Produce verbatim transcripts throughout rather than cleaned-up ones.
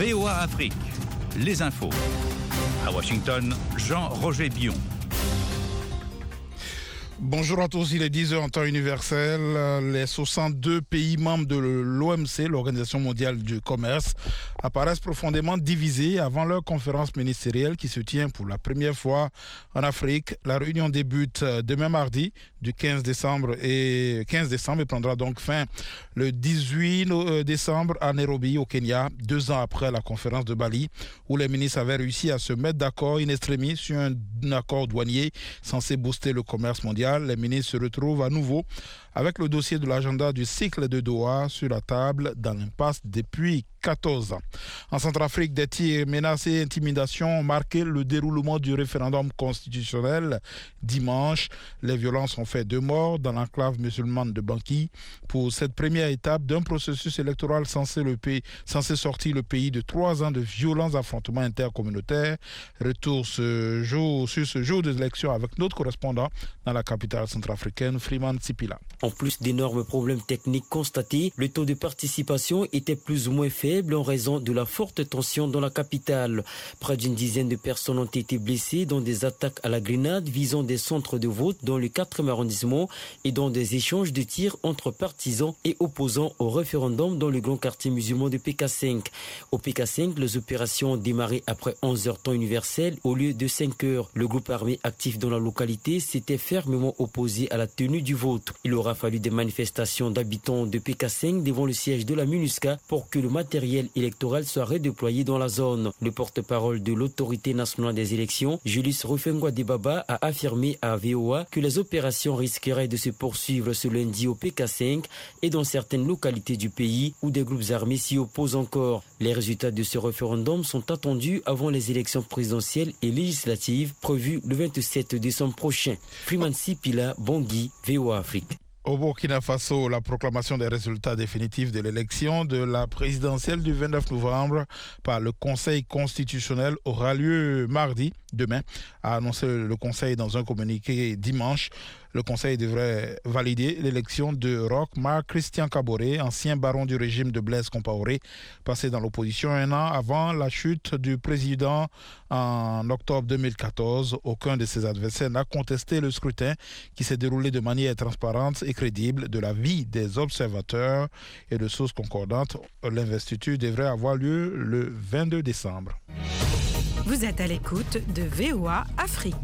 V O A Afrique, les infos. À Washington, Jean-Roger Bion. Bonjour à tous, il est dix heures en temps universel. Les soixante-deux pays membres de l'O M C, l'Organisation mondiale du commerce, apparaissent profondément divisés avant leur conférence ministérielle qui se tient pour la première fois en Afrique. La réunion débute demain mardi du quinze décembre et quinze décembre et prendra donc fin le dix-huit décembre à Nairobi au Kenya, deux ans après la conférence de Bali où les ministres avaient réussi à se mettre d'accord in extremis sur un accord douanier censé booster le commerce mondial. Les ministres se retrouvent à nouveau avec le dossier de l'agenda du cycle de Doha sur la table dans l'impasse depuis quatorze ans. En Centrafrique, des tirs, menaces et intimidations ont marqué le déroulement du référendum constitutionnel dimanche. Les violences ont fait deux morts dans l'enclave musulmane de Banqui pour cette première étape d'un processus électoral censé, le pays, censé sortir le pays de trois ans de violents affrontements intercommunautaires. Retour ce jour, sur ce jour des élections avec notre correspondant dans la capitale centrafricaine, Freeman Sipila. En plus d'énormes problèmes techniques constatés, le taux de participation était plus ou moins faible en raison de la forte tension dans la capitale. Près d'une dizaine de personnes ont été blessées dans des attaques à la grenade visant des centres de vote dans le quatrième arrondissement et dans des échanges de tirs entre partisans et opposants au référendum dans le grand quartier musulman de P K cinq. Au P K cinq, les opérations ont démarré après onze heures temps universel au lieu de cinq heures. Le groupe armé actif dans la localité s'était fermement opposé à la tenue du vote. Il aura fallu des manifestations d'habitants de P K cinq devant le siège de la MINUSCA pour que le matériel électoral soit redéployé dans la zone. Le porte-parole de l'autorité nationale des élections, Julius Rufengwa Debaba, a affirmé à V O A que les opérations risqueraient de se poursuivre ce lundi au P K cinq et dans certaines localités du pays où des groupes armés s'y opposent encore. Les résultats de ce référendum sont attendus avant les élections présidentielles et législatives prévues le vingt-sept décembre prochain. Freeman Sipila, Bangui, V O A Afrique. Au Burkina Faso, la proclamation des résultats définitifs de l'élection de la présidentielle du vingt-neuf novembre par le Conseil constitutionnel aura lieu mardi, demain, a annoncé le Conseil dans un communiqué dimanche. Le Conseil devrait valider l'élection de Roch Marc Christian Kaboré, ancien baron du régime de Blaise Compaoré, passé dans l'opposition un an avant la chute du président en octobre deux mille quatorze. Aucun de ses adversaires n'a contesté le scrutin qui s'est déroulé de manière transparente et crédible de l'avis des observateurs et de sources concordantes. L'investiture devrait avoir lieu le vingt-deux décembre. Vous êtes à l'écoute de V O A Afrique.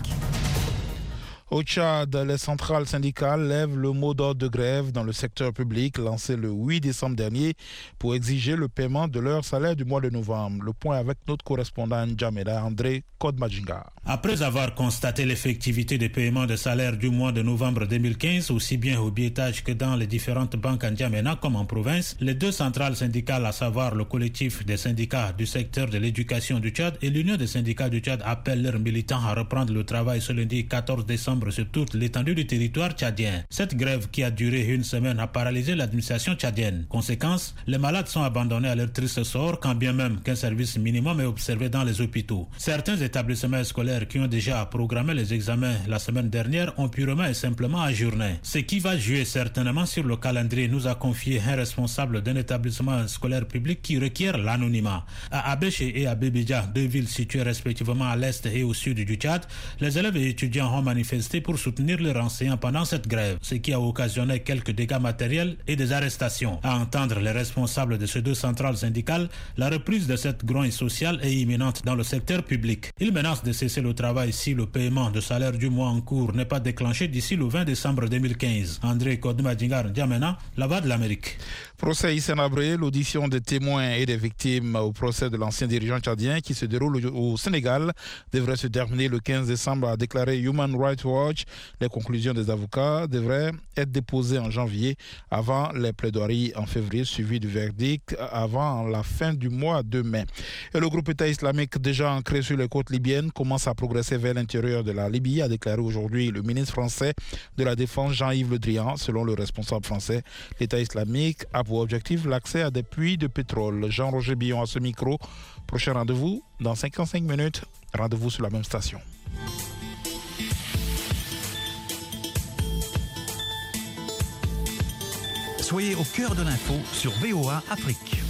Au Tchad, les centrales syndicales lèvent le mot d'ordre de grève dans le secteur public lancé le huit décembre dernier pour exiger le paiement de leur salaire du mois de novembre. Le point avec notre correspondant N'Djamena André Kodmajinga. Après avoir constaté l'effectivité des paiements de salaire du mois de novembre deux mille quinze, aussi bien au biétage que dans les différentes banques en N'Djamena comme en province, les deux centrales syndicales, à savoir le collectif des syndicats du secteur de l'éducation du Tchad et l'Union des syndicats du Tchad, appellent leurs militants à reprendre le travail ce lundi quatorze décembre sur toute l'étendue du territoire tchadien. Cette grève qui a duré une semaine a paralysé l'administration tchadienne. Conséquence, les malades sont abandonnés à leur triste sort quand bien même qu'un service minimum est observé dans les hôpitaux. Certains établissements scolaires qui ont déjà programmé les examens la semaine dernière ont purement et simplement ajourné. Ce qui va jouer certainement sur le calendrier, nous a confié un responsable d'un établissement scolaire public qui requiert l'anonymat. À Abéché et à Bébédia, deux villes situées respectivement à l'est et au sud du Tchad, les élèves et étudiants ont manifesté pour soutenir les enseignants pendant cette grève, ce qui a occasionné quelques dégâts matériels et des arrestations. À entendre les responsables de ces deux centrales syndicales, la reprise de cette grogne sociale est imminente dans le secteur public. Ils menacent de cesser le travail si le paiement de salaire du mois en cours n'est pas déclenché d'ici le vingt décembre deux mille quinze. André Kodmadingar N'Djamena, La Voix de l'Amérique. Procès Hissène Habré, l'audition des témoins et des victimes au procès de l'ancien dirigeant tchadien qui se déroule au Sénégal devrait se terminer le quinze décembre, a déclaré Human Rights Watch. Les conclusions des avocats devraient être déposées en janvier avant les plaidoiries en février, suivi du verdict avant la fin du mois de mai. Et le groupe État islamique déjà ancré sur les côtes libyennes commence à progresser vers l'intérieur de la Libye, a déclaré aujourd'hui le ministre français de la Défense Jean-Yves Le Drian. Selon le responsable français, l'État islamique a pour objectif l'accès à des puits de pétrole. Jean-Roger Billon à ce micro. Prochain rendez-vous dans cinquante-cinq minutes. Rendez-vous sur la même station. Soyez au cœur de l'info sur V O A Afrique.